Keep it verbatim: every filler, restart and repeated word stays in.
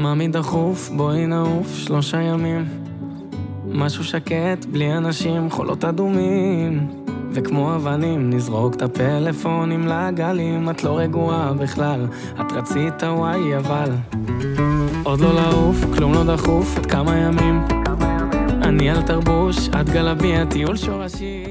מאמי דחוף, בואי נעוף שלושה ימים. משהו שקט, בלי אנשים, חולות אדומים. וכמו אבנים, נזרוק את הפלאפונים לגלים. את לא רגועה בכלל, את רצית וואי אבל עוד לא לעוף, כלום לא דחוף, עוד כמה ימים. אני על תרבוש, את גלבי, הטיול שורשי.